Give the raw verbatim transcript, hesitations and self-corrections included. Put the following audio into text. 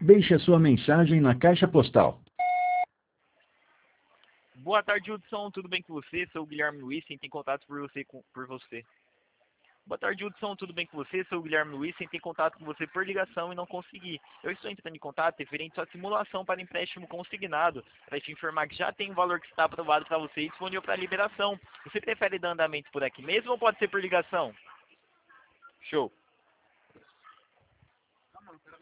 Deixe a sua mensagem na caixa postal. Boa tarde, Hudson. Tudo bem com você? Sou o Guilherme Luiz, tem contato por você, com, por você. Boa tarde, Hudson. Tudo bem com você? Sou o Guilherme Luiz, tem contato com você por ligação e não consegui. Eu estou entrando em contato referente à simulação para empréstimo consignado, para te informar que já tem um valor que está aprovado para você e disponível para liberação. Você prefere dar andamento por aqui mesmo ou pode ser por ligação? Show.